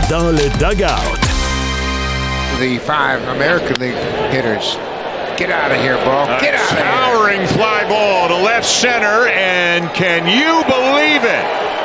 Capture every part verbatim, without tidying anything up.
dans le dugout. The five American League hitters. Get out of here, bro. Get out of here. Towering fly ball to left center, and can you believe it?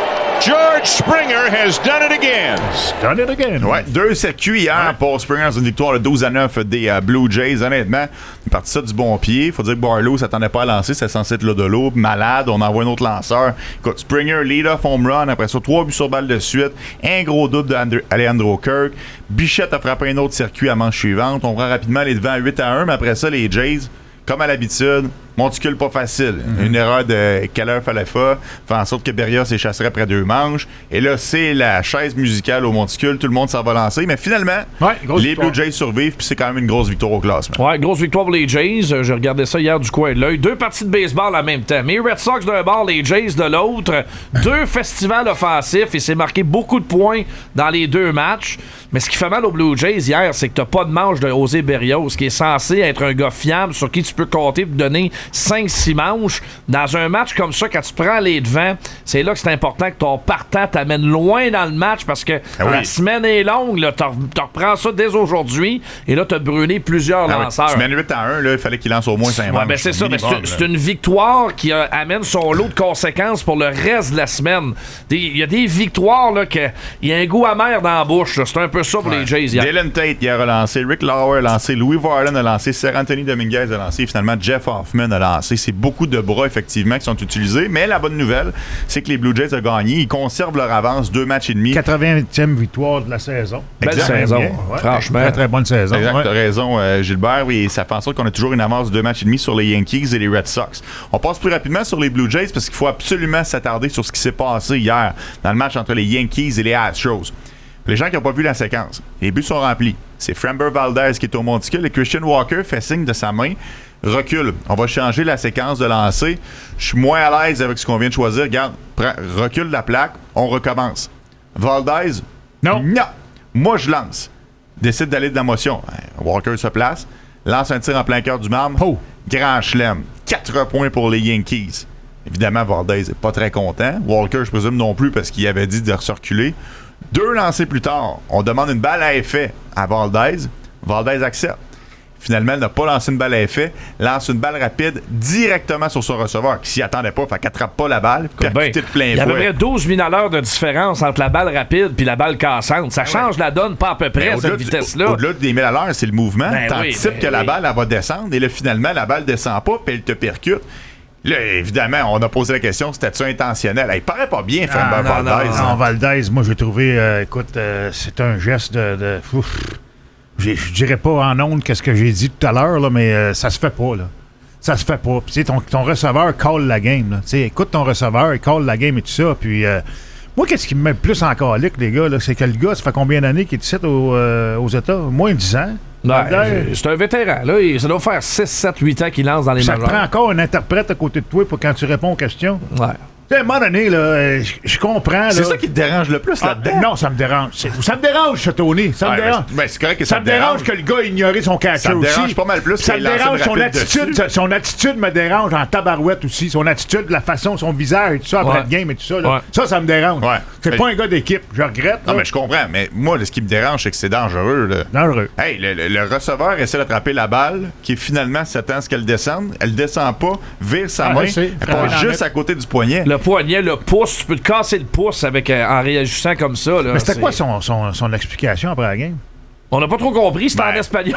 George Springer has done it again. Done it again. Ouais, deux circuits hier ouais. pour Springer dans une victoire de douze à neuf des uh, Blue Jays. Honnêtement, il est parti ça du bon pied. Faut dire que Barlow s'attendait pas à lancer. C'était censé être là de l'eau. Malade, on envoie un autre lanceur. Écoute, Springer, lead-off home run. Après ça, trois buts sur balle de suite. Un gros double d'Alejandro Kirk. Bichette a frappé un autre circuit à manche suivante. On prend rapidement les devants à huit à un. Mais après ça, les Jays, comme à l'habitude, monticule pas facile. Mm-hmm. Une erreur de Keller Falefa fait en sorte que Berrios s'échasserait après deux manches. Et là, c'est la chaise musicale au monticule. Tout le monde s'en va lancer. Mais finalement, ouais, les victoire. Blue Jays survivent. Puis c'est quand même une grosse victoire au classement. Ouais, grosse victoire pour les Jays. J'ai regardé ça hier du coin de l'œil. Deux parties de baseball en même temps. Mais les Red Sox d'un bord, les Jays de l'autre. Deux festivals offensifs. Et c'est marqué beaucoup de points dans les deux matchs. Mais ce qui fait mal aux Blue Jays hier, c'est que t'as pas de manche de José Berrios, qui est censé être un gars fiable sur qui tu peux compter pour donner cinq six manches. Dans un match comme ça, quand tu prends les devants, c'est là que c'est important que ton partant t'amène loin dans le match parce que ah oui. la semaine est longue. Là, t'en, t'en reprends ça dès aujourd'hui et là, t'as brûlé plusieurs ah lanceurs. Oui. Tu mènes huit à un, là, il fallait qu'il lance au moins cinq manches. Ouais, ben c'est ça. Ben c'est, c'est une victoire qui a, amène son lot de conséquences pour le reste de la semaine. Il y a des victoires là que il y a un goût amer dans la bouche. Là. C'est un peu ça pour ouais. les Jays hier. Dylan Tate il a relancé, Rick Lauer a lancé, Louis Varland a lancé, Ser Anthony Dominguez a lancé, finalement Jeff Hoffman a lancé. C'est beaucoup de bras effectivement qui sont utilisés, mais la bonne nouvelle, c'est que les Blue Jays ont gagné. Ils conservent leur avance, deux matchs et demi. quatre-vingtième victoire de la saison. Belle saison, ouais. Franchement. Très, très bonne saison. Exact, ouais. t'as raison, euh, Gilbert. Oui, ça fait en sorte qu'on a toujours une avance de deux matchs et demi sur les Yankees et les Red Sox. On passe plus rapidement sur les Blue Jays parce qu'il faut absolument s'attarder sur ce qui s'est passé hier dans le match entre les Yankees et les Astros. Pour les gens qui n'ont pas vu la séquence, les buts sont remplis. C'est Framber Valdez qui est au monticule et Christian Walker fait signe de sa main. Recule. On va changer la séquence de lancer. Je suis moins à l'aise avec ce qu'on vient de choisir. Regarde, prends, recule la plaque. On recommence. Valdez, non. Non. Moi, je lance. Décide d'aller de la motion. Walker se place. Lance un tir en plein cœur du marbre. Oh. Grand chelem. Quatre points pour les Yankees. Évidemment, Valdez n'est pas très content. Walker, je présume non plus parce qu'il avait dit de recirculer. Deux lancers plus tard, on demande une balle à effet à Valdez. Valdez accepte. Finalement, elle n'a pas lancé une balle à effet, lance une balle rapide directement sur son receveur qui s'y attendait pas, fait qu'attrape pas la balle, percuté de plein fouet. Il y a à peu près douze mille à l'heure de différence entre la balle rapide puis la balle cassante. Ça change ouais. la donne pas à peu près ben, à cette vitesse-là. Au, au-delà des mille à l'heure, c'est le mouvement. Ben T'anticipes oui, ben que la oui. balle, elle va descendre et là, finalement, la balle descend pas puis elle te percute. Là, évidemment, on a posé la question, c'était-tu intentionnel? Il paraît pas bien, Framber ah, non, Valdez. Non, non, non, Valdez, moi, j'ai trouvé, euh, écoute, euh, c'est un geste de... de ouf. Je dirais pas en ondes qu'est-ce que j'ai dit tout à l'heure, là, mais euh, ça se fait pas, là. Ça se fait pas. Puis, ton, ton receveur call la game, là. T'sais, écoute ton receveur, il call la game et tout ça, puis... Euh, moi, qu'est-ce qui me met le plus en calique, les gars, là, c'est que le gars, ça fait combien d'années qu'il est ici aux, euh, aux États? Moins de dix ans. Ouais, c'est un vétéran. Là. Ça doit faire six, sept, huit ans qu'il lance dans les ça majeurs. Ça prend encore un interprète à côté de toi pour quand tu réponds aux questions. Ouais. À un moment donné, là, je, je comprends. C'est là. ça qui te dérange le plus ah, là-dedans? Non, ça me dérange. C'est, ça me dérange, ça, Tony. Ça ouais, me dérange. Mais, mais c'est correct que ça, ça me dérange. dérange que le gars ait ignoré son catcher aussi. Ça me dérange aussi. Pas mal plus. Ça me dérange son attitude. Son attitude me dérange en tabarouette aussi. Son attitude, la façon, son visage et tout ça après ouais. le game et tout ça. Là. Ouais. Ça, ça me dérange. Ouais. C'est mais, pas un gars d'équipe. Je regrette. Non, là. mais je comprends. Mais moi, ce qui me dérange, c'est que c'est dangereux. Là. Dangereux. Hey, le, le, le receveur essaie d'attraper la balle qui finalement s'attend à ce qu'elle descende. Elle descend pas, vire sa ah, main, elle passe juste à côté du poignet. Le poignet, le pouce, tu peux te casser le pouce avec, euh, en réagissant comme ça. Là, mais c'était c'est... quoi son, son, son explication après la game? On n'a pas trop compris, c'était ben, en espagnol.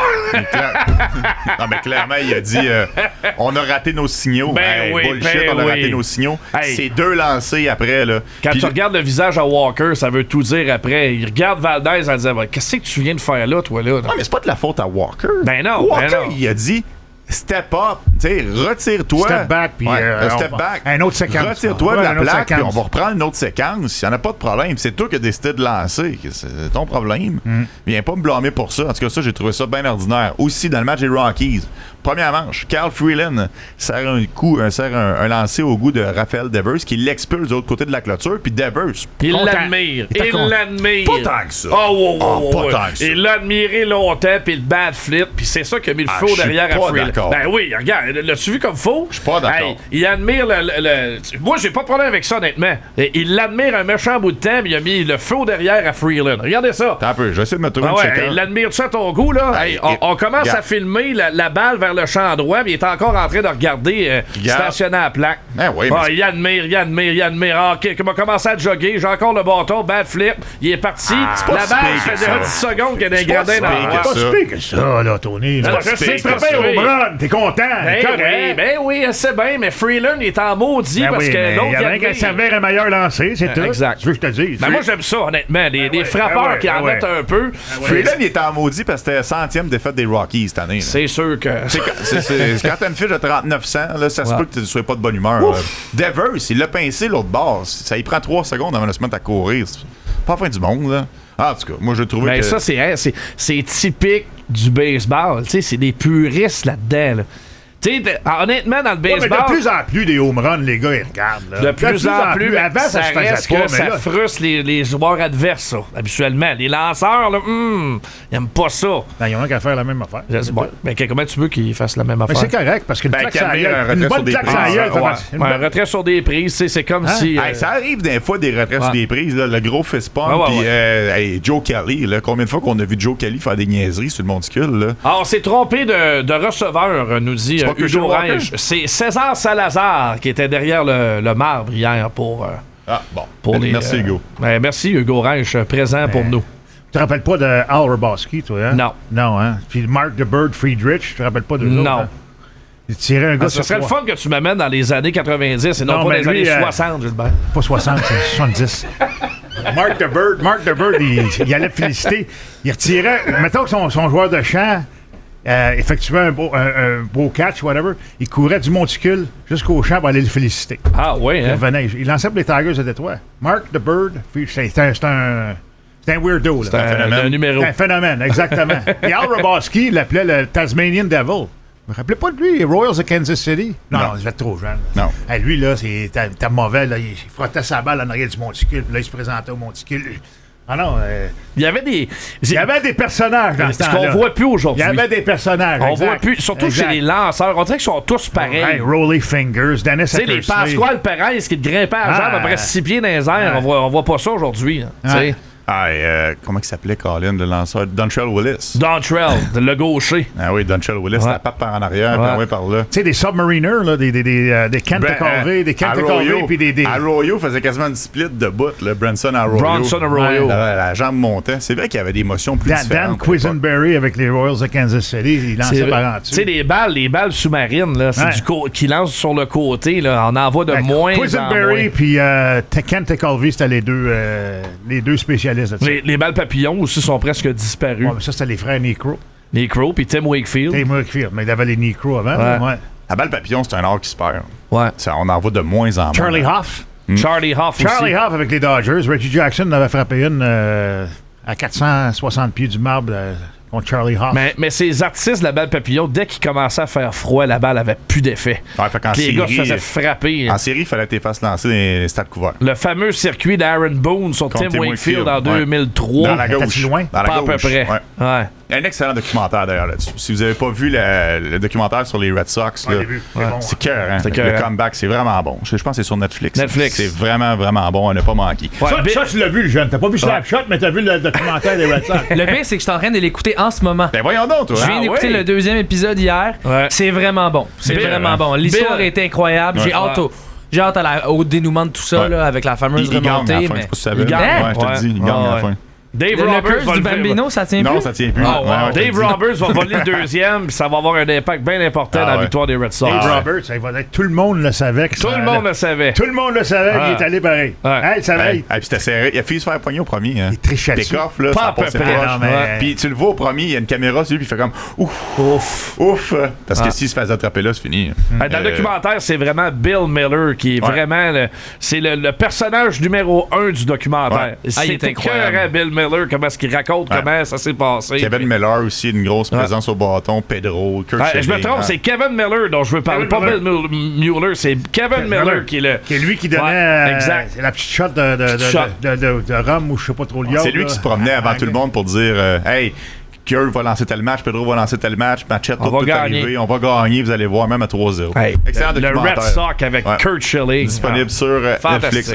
non, mais clairement, il a dit euh, on a raté nos signaux. Ben hey, oui, bullshit, ben on a oui. raté nos signaux. Hey. C'est deux lancés après. Là. Quand Puis, tu regardes le visage à Walker, ça veut tout dire après. Il regarde Valdez en disant qu'est-ce que tu viens de faire là, toi, là? Non, mais c'est pas de la faute à Walker. Ben non, Walker, ben non. il a dit step up, tu sais, retire-toi. Step back, puis ouais, euh, step va, back. Un autre séquence. Retire-toi ouais, de la plaque, puis séquence. on va reprendre une autre séquence. Il n'y en a pas de problème. C'est toi qui as décidé de lancer. C'est ton problème. Mm. Viens pas me blâmer pour ça. En tout cas, ça, j'ai trouvé ça bien ordinaire. Aussi, dans le match des Rockies, première manche, Carl Freeland sert un coup, un, sert un, un lancer au goût de Raphaël Devers qui l'expulse de l'autre côté de la clôture, puis Devers. Il Content. l'admire. Il était Il content. l'admire. Pas tant que ça. Oh, oh, oh, Ah, pas oh, tant que ça. Il l'a admiré longtemps, puis le bad flip, puis c'est ça qui a mis le Ah, faux je suis derrière à pas Freeland. d'accord. Ben oui, regarde, l'as-tu vu comme faux? Je suis pas d'accord. Hey, il admire le, le, le- Moi, j'ai pas de problème avec ça, honnêtement. Il l'admire un méchant bout de temps, mais il a mis le faux derrière à Freeland. Regardez ça. Attends un peu, je vais essayer de me trouver Ah une ouais, séquence. il l'admire-tu à ton goût, là? Hey, Hey, on, et- on commence regarde. à filmer la, la balle vers le champ droit, mais il est encore en train de regarder euh, Regarde. stationner à la plaque. Ah oui, mais Ah, c'est- il admire, il admire, il admire. Ah, OK, il a commencé à jogger, j'ai encore le bâton, bad flip, il est parti. pas la si balle, pire ça fait que déjà ça. dix secondes qu'il y a des pas gradins si dans pire le que droit. Pas ça. si pire que ça, là, Tony. là. Non, je C'est sais, c'est frappé pas au si pire. run, t'es content. Ben correct. oui, ben oui, c'est bien, mais Freeland il est en maudit Ben parce oui, que mais l'autre il y a rien qu'à admire. servir un meilleur lancé, c'est tout. exact. Tu veux que je te dise? Ben moi j'aime ça, honnêtement. Des, des ouais, frappeurs ben ouais, qui en ben ouais. mettent un peu. Freeland, il était en maudit parce que c'était la centième défaite des Rockies cette année. là. C'est sûr que. C'est quand- c'est- c'est- quand t'as une fiche de trente-neuf cents, là, ça se Ouais. peut que tu ne sois pas de bonne humeur. là. Devers, il l'a pincé l'autre bord. Ça y prend trois secondes avant de se mettre à courir. C'est pas la fin du monde, là. Ah, en tout cas, moi, je trouvais Ben que... ça, c'est, hein, c'est, c'est typique du baseball. Tu sais, c'est des puristes là-dedans. Là. Tu sais, de- honnêtement, dans le Ouais, mais baseball, de plus en plus des home runs, les gars, ils regardent. Là. de plus en plus, mais Avant, ça, ça se faisait reste pas, que mais ça là... frustre les, les joueurs adverses, ça, habituellement. Les lanceurs, là, hum, ils aiment pas ça. Ben, ils ont qu'à faire la même affaire. Je dis, bon, mais que- comment tu veux qu'ils fassent la même Mais affaire? c'est correct, parce qu'une Ben, claque sur la calmer un gueule, retrait une sur bonne des claque sur la prises, gueule, ouais. ça va- une Ouais, un bonne- retrait sur des prises, tu sais, c'est comme Hein? si... euh, Hey, ça arrive des fois des retraits sur Ouais. des prises, là, le gros fist pump, Ouais, ouais, puis ouais. euh, hey, Joe Kelly, là, combien de fois qu'on a vu Joe Kelly faire des niaiseries sur le monticule, là? Ah, on s'est trompé de, de receveur, nous dit pas euh, que Hugo Joe Walker? Reich. C'est César Salazar qui était derrière le, le marbre hier pour, euh, Ah, bon. pour les... Merci, euh, Hugo. ben, merci, Hugo Reich, euh, présent pour nous. Tu te rappelles pas de Al Roboski, toi, hein? Non. Non, hein? Puis Mark the Bird Friedrich, tu te rappelles pas de Non. autres, hein? Il tirait un gars Ah, ce sur serait le trois. fun que tu m'amènes dans les années quatre-vingt-dix et non, Non, pas mais dans les lui, années euh, soixante, Gilbert. Pas soixante, c'est soixante-dix. Mark the Bird, Mark the Bird, il, il allait féliciter. Il retirait, mettons que son, son joueur de champ euh, effectuait un beau, un, un beau catch, whatever, il courait du monticule jusqu'au champ pour aller le féliciter. Ah oui, Il hein? revenait, il lançait pour les Tigers de Détroit. Mark the Bird, c'est un, c'est un, c'est un weirdo. là. C'est un, phénomène. un numéro. C'est un phénomène, exactement. Et Al Roboski, il l'appelait le Tasmanian Devil. Je me rappelais pas de lui, les Royals de Kansas City. Non, Non. non, il devait être trop jeune. Non. Hey, lui, là, c'est t'as- t'as mauvais. Là, il frottait sa balle en arrière du monticule. Puis là, il se présentait au monticule. Ah non, euh, Il y avait des... il y avait des personnages dans ce Ce temps-là. qu'on voit plus Il aujourd'hui. y avait des personnages. On exact. voit plus, surtout Exact. chez les lanceurs. On dirait qu'ils sont tous pareils. Hey, Rolly Fingers, Dennis Tu sais, les Eckersley. Pasquale Perez qui te grimpaient à la Ah. jambe après six pieds dans les airs, Ouais. on, voit, on voit pas ça aujourd'hui. hein, tu sais. Ouais. Ah, et, euh, comment il s'appelait, Colin, le lanceur? Dontrell Willis. Dontrell, le gaucher. Ah oui, Dontrell Willis, Ouais. la patte par en arrière, Ouais. puis envoyé par là. Tu sais, des submariners, là, des, des, des, euh, des Kent Ben, Colvey, euh, des Kent Arroyo. Colvey, puis des... des... Arroyo faisait quasiment une split de bout, le Branson Arroyo. Bronson Arroyo. La, la jambe montait. C'est vrai qu'il y avait des motions plus Dan, différentes. Dan à l'époque. Quisenberry avec les Royals de Kansas City, il lançait C'est- par en Tu dessus. sais, les balles, les balles sous-marines, là, c'est Ouais. du co- qui lancent sur le côté, là, on en voit de Ben, moins en Quisenberry moins. puis euh, Kent Colvey, c'était les deux, euh, les deux spécialistes de ça. Les, les balles papillons aussi sont presque disparues. Ouais, mais ça, c'était les frères Necro. Les Crows, puis Tim Wakefield. Tim Wakefield, mais il avait les Necro avant. Ouais. Ouais. La balle papillon, c'est un art qui se perd. Ouais. Ça, on en voit de moins en moins. Charlie Hoff. Charlie Hoff Charlie aussi. Hoff avec les Dodgers. Reggie Jackson en avait frappé une euh, à quatre cent soixante pieds du marbre euh, contre Charlie Hoff. Mais, mais ces artistes de la balle papillon, dès qu'il commençait à faire froid, la balle avait plus d'effet. Ouais, fait qu'en Les gars se série, faisaient frapper. en série, il fallait que tu fasses lancer des les stades couverts. Le fameux circuit d'Aaron Boone sur Contre Tim Tim Wakefield Wakefield, en ouais. deux mille trois. Dans la Était-tu gauche. loin? Dans la Pas à peu gauche. près. Ouais. Ouais. Il y a un excellent documentaire d'ailleurs là-dessus. Si vous n'avez pas vu le, le documentaire sur les Red Sox, Ouais, là, j'ai vu. C'est Ouais. bon, c'est hein. cœur, hein? C'est Le cœur, hein. comeback, c'est vraiment bon. Je, je pense que c'est sur Netflix. Netflix. C'est vraiment, vraiment bon. On n'a pas manqué. Ouais, Ça, Bi- ça, tu l'as vu, le jeune. T'as pas vu Slapshot, mais t'as vu le documentaire des Red Sox. Le pire, c'est que je suis en train de l'écouter en ce moment. Ben voyons donc, toi. Je viens hein? d'écouter oui? le deuxième épisode hier. Ouais. C'est vraiment bon. C'est Bill, vraiment hein? bon. L'histoire Bill. est incroyable. J'ai Ouais. hâte, au, j'ai hâte à la- au dénouement de tout ça Ouais. là, avec la fameuse Il, il gagne à remontée. la fin. Je mais- sais pas si tu savais. Il gagne. Ouais, je te Ouais. le dis. Il gagne à Ouais. la fin. Dave Le, le Roberts curse va du le faire- Bambino, ça tient Non, plus? ça tient plus. Oh, wow. Ouais, ouais, je te Dave le dis. Roberts va voler le deuxième, puis ça va avoir un impact bien important Ah, dans la ouais. victoire des Red Sox. Dave ouais. Roberts, ça va être, tout le monde le savait. que Tout ça le allait. monde le savait. Tout le monde le savait, Ah. il est allé pareil. Ouais. Hein, il savait. Hey, hey, puis c'était serré. Il a failli se faire pogner au premier. Hein. Il trichait dessus. Pick-off, là, Pas ça à peu passait près, proche. non, mais- Ouais. Puis tu le vois au premier, il y a une caméra sur lui, puis il fait comme ouf, Ouf. ouf. Parce que Ah. s'il se faisait attraper là, c'est fini. Euh, Dans le Euh, documentaire, c'est vraiment Bill Miller qui est Ouais. vraiment le, c'est le, le personnage numéro un du documentaire. Ouais. C'est Ah, il est incroyable. écœurant, Bill Miller. Miller, comment est-ce qu'il raconte Ouais. comment ça s'est passé. Kevin Puis- Miller aussi, une grosse présence au bâton. Pedro, Kurt Ouais, je me Schilling, trompe, hein. c'est Kevin Miller dont je veux parler. Kevin Pas Bill Mul- Mueller, c'est Kevin Miller, Miller. qui est le. C'est lui qui donnait Ouais, euh, exact. la petite shot de, de, de, Shot. de, de, de, de rhum ou je sais pas trop le yacht. C'est lui là. qui se promenait avant Ah, tout le monde pour dire euh, Hey, Kurt va lancer tel match, Pedro va lancer tel match, Machette, On tout va peut gagner. arriver, on va gagner, vous allez voir, même à trois zéro. Hey, Excellent le, le documentaire. Red Sox avec Ouais. Kurt Schilling. Disponible sur euh, Fantastique. Netflix.